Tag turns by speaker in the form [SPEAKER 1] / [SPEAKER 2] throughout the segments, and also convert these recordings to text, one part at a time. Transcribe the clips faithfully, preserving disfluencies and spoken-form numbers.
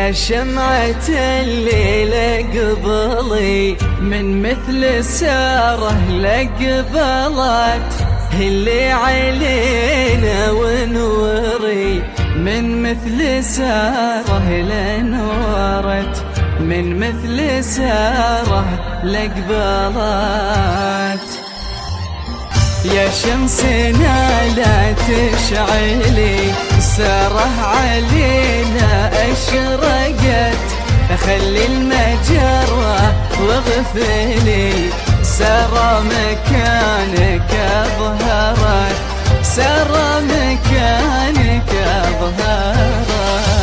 [SPEAKER 1] يا شمعة الليلة قبلي من مثل ساره لقبلت اللي علينا ونوري من مثل ساره لنورت من مثل ساره لقبلت يا شمسنا لا تشعلي ساره علينا أشرقت خلي المجرة واغفلي ساره مكانك أظهرت ساره مكانك أظهرت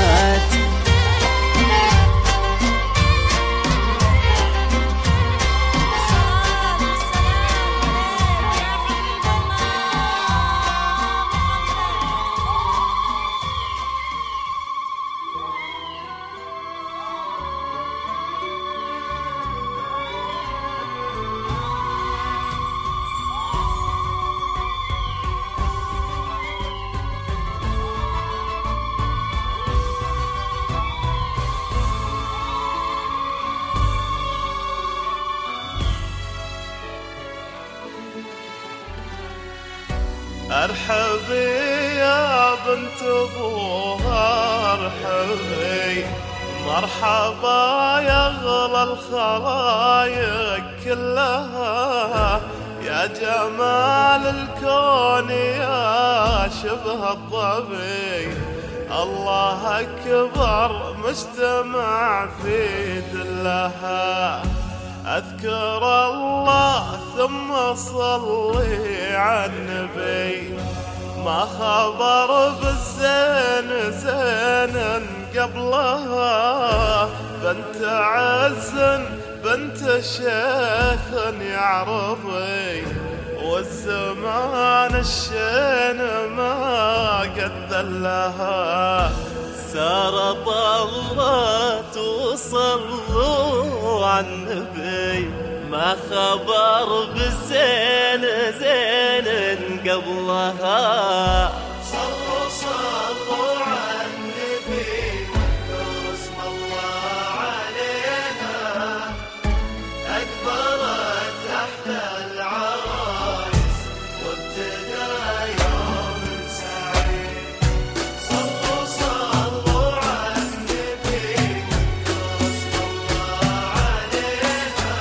[SPEAKER 2] ارحبي يا بنت ابوها ارحبي مرحبا يا اغلى الخلايق كلها يا جمال الكون يا شبه الضبي الله اكبر مجتمع في دلها أذكر الله ثم صلي على النبي ما خبر بالزين زين قبلها بنت عز بنت شيخ يعرضي والزمان الشين ما قد لها سارة طلت وصلوا على النبي ما خبر بالزين زين قبلها صلوا صلوا على النبي واذكروا اسم الله عليها أكبرت تحت العرايس وابتدى يوم سعيد صلوا صلوا على النبي واذكروا اسم الله عليها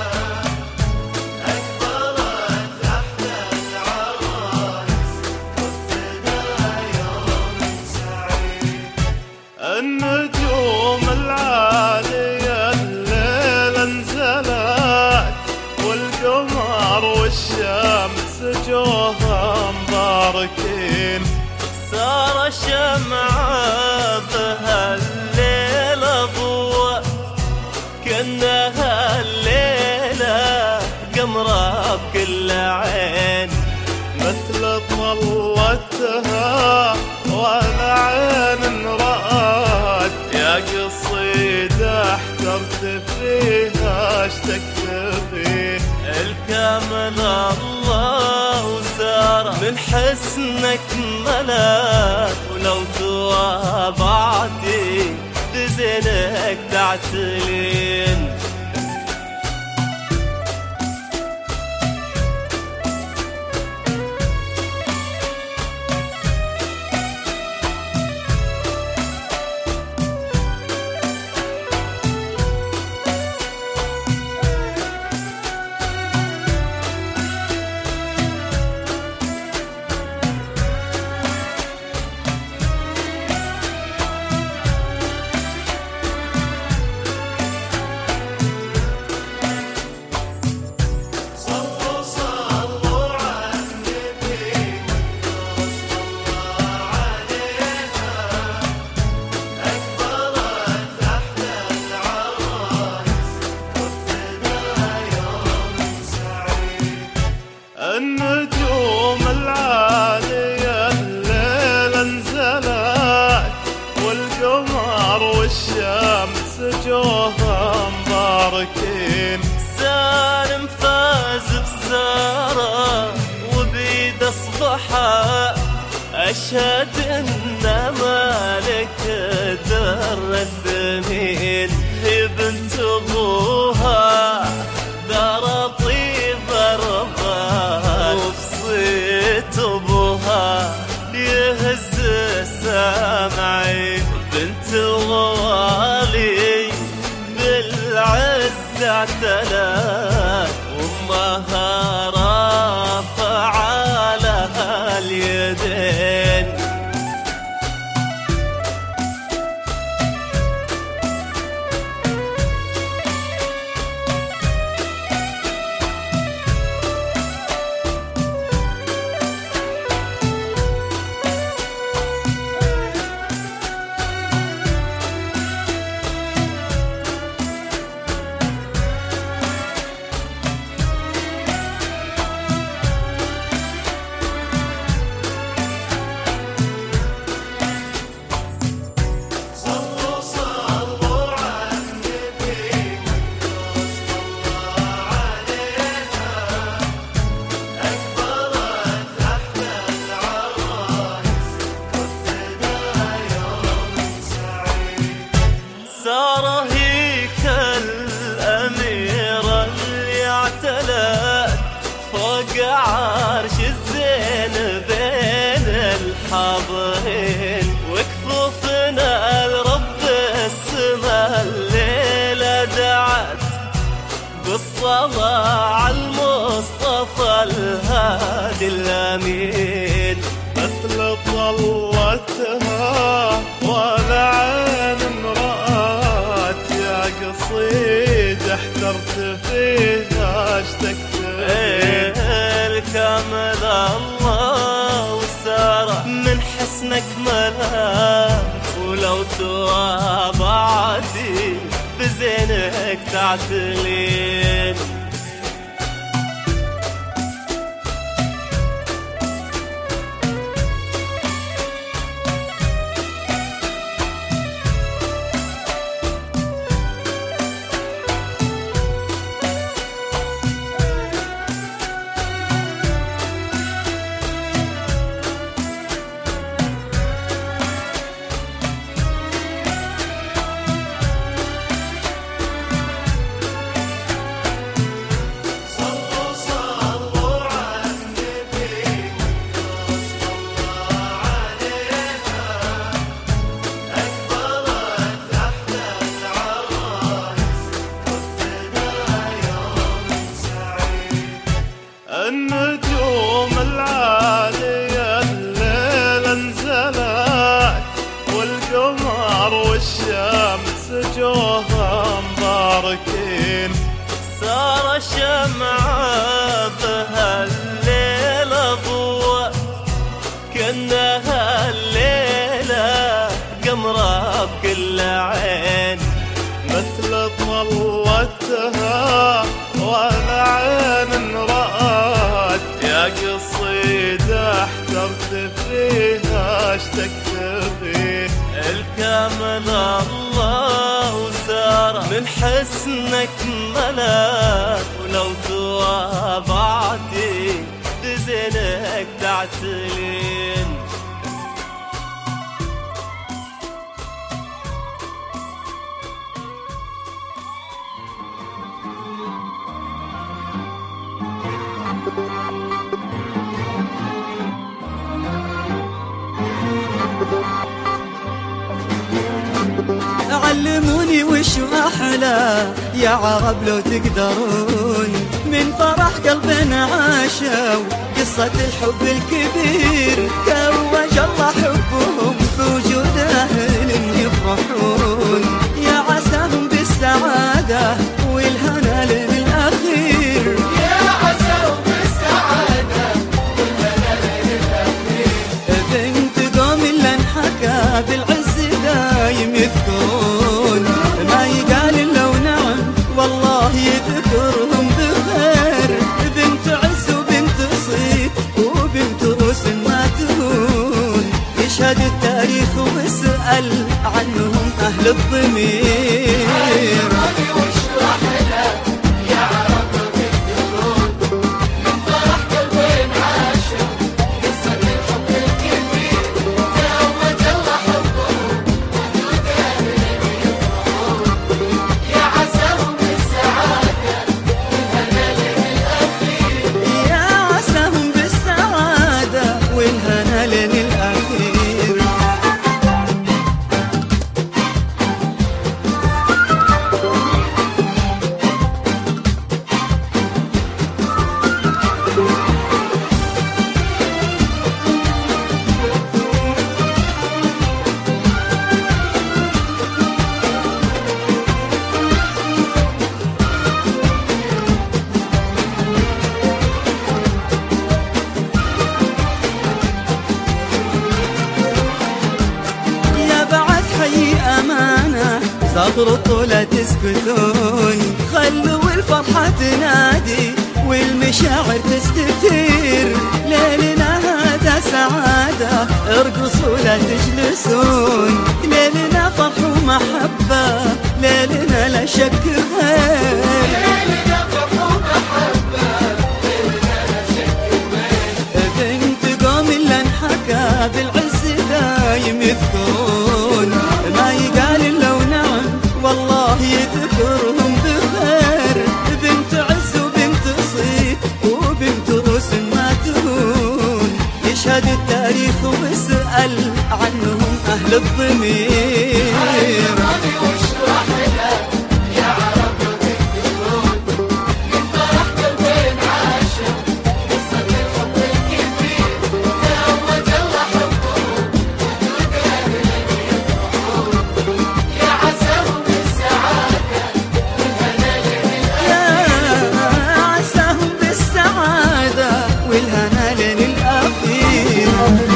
[SPEAKER 2] أكبرت تحت العرايس وابتدى يوم سعيد النجوم العالية الليلة انزلت والقمر والشمس جوها مباركين صار شمعة بهالليلة ضوء كأنها الليلة قمرة بكل عين مثل طلتها ولا عين رأت يا قصيدة احترت فيها اشتقت فيه الكامل الله وسارة من حسنك ملات ولو تواضعتي بزينك تعتلين النجوم العالية الليلة انزلت والقمر والشمس جوها مباركين سالم فاز بزارة وبيد اصبحها أشهد إن مالك در الثمين اعتلت والله رافع لها اليدين. سارة هيك الأميرة اللي اعتلت فوق عرش الزين بين الحاضرين، وكفوفنا لرب السما الليلة دعت بالصلاة على المصطفى الهادي الأمين. مثل ظلتها ولا عين رأت يا قصيد احترت فيها اشتقت الكامل الله وسارة من حسنك ملاك، ولو توابعتي بزينك تعتلين. النجوم العالية الليلة انزلت والقمر والشمس جوها مباركين. صار شمعة بهالليلة ضوء كأنها الليلة قمرة بكل عين، مثل ظلتها ولا عين رأت يا قصيدة احترت فيها اشتقت فيه. الكامل الله وسارة من حسنك ملاك، ولو توابعتي بزينك تعتلين.
[SPEAKER 1] علموني وشو أحلى يا عرب لو تقدرون، من فرح قلبنا عاشوا قصة الحب الكبير، توج الله حبهم بوجود أهل يفرحون، يا عساهم بالسعادة والهنا للأخير،
[SPEAKER 3] يا عساهم بالسعادة والهنا للأخير.
[SPEAKER 1] بنت قوم اللي انحكى بالعز دايم يذكرون، ما يقال لو نعم والله يذكرهم بخير، بنت عز وبنت صيت وبنت روس ما تهون، يشهد التاريخ واسأل عنهم أهل الضمير. تغرط لا تسكتون، خلوا الفرحة تنادي والمشاعر تستثير، ليلنا هذا سعادة ارقصوا لا تجلسون، ليلنا فرح ومحبة، ليلنا لا شك خير،
[SPEAKER 3] ليلنا فرح ومحبة، ليلنا لا شك خير.
[SPEAKER 1] بنت قوم اللي انحكى بالعز دايم يذكرون، ما يقال الا ونعم والله يذكرهم بخير، بنت عز وبنت صيت وبنت رسم ما تهون، يشهد التاريخ واسأل عنهم أهل الضمير.
[SPEAKER 3] راني وش واحدة يا عرب تكتبون، من فرح قلبين عاشوا قصة الحب الكبير، تزوج الله حبهم وجود أهلهم يفرحون، يا عساهم بالسعادة والهنا للأخير،
[SPEAKER 1] يا عساهم بالسعادة والهنا للأخير.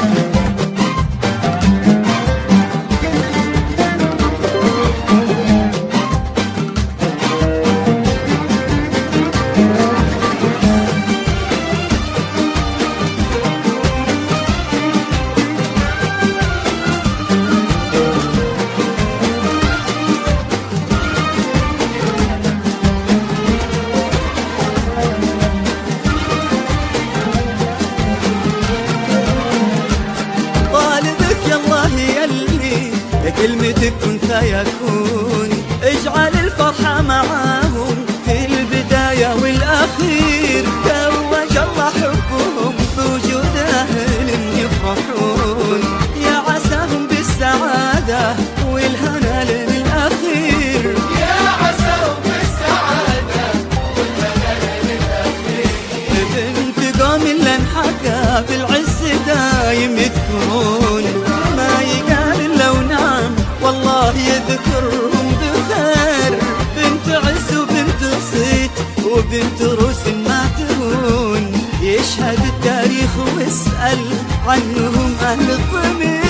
[SPEAKER 1] كلمتك كن فيكون، اجعل الفرحة معاهم في البداية والأخير، توج الله حبهم بوجود أهل يفرحون، يا عساهم بالسعادة والهنا للأخير،
[SPEAKER 3] يا عساهم بالسعادة والهنا للأخير.
[SPEAKER 1] بنت قوم اللي انحكى بالعز دايم يذكرون، ما يقال الا ونعم والله يذكرهم بخير، بنت عز وبنت صيت وبنت رسم ما تهون، يشهد التاريخ واسأل عنهم أهل الضمير.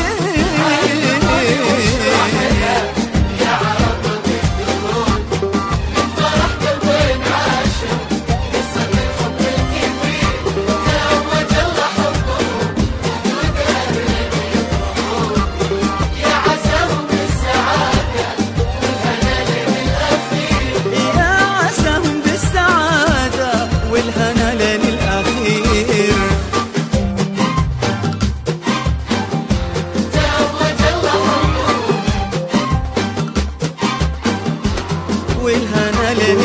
[SPEAKER 3] يا عرب تكتبون، من فرح قلبين عاشوا قصة الحب الكبير، تزوج الله حبهم وجود أهلهم يفرحون، يا عساهم بالسعادة والهنا للأخير،
[SPEAKER 1] يا عساهم بالسعادة والهنا للأخير.
[SPEAKER 3] تزوج الله حبهم
[SPEAKER 1] والهنا للأخير.